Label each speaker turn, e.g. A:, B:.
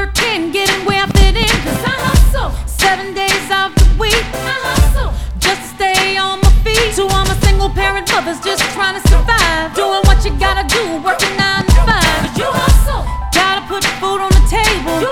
A: working, getting where I fit in. 'Cause I hustle 7 days of the week. I hustle just to stay on my feet. To all my single parent mothers just trying to survive, doing what you gotta